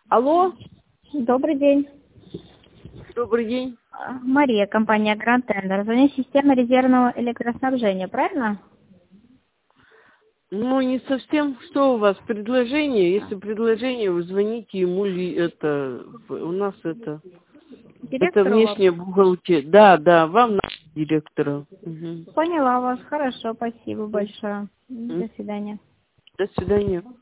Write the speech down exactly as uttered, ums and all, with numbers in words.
Алло, Добрый день. добрый день. А, Мария, компания Grand Tender. Звоню система резервного электроснабжения, правильно? Ну, не совсем. Что у вас? Предложение? Если предложение, вы звоните ему ли это... У нас это... Это Директору вас. внешняя бухгалтерия. Да, да, вам надо директора. Мгм. Поняла вас. Хорошо, спасибо М, большое. м. До свидания. До свидания.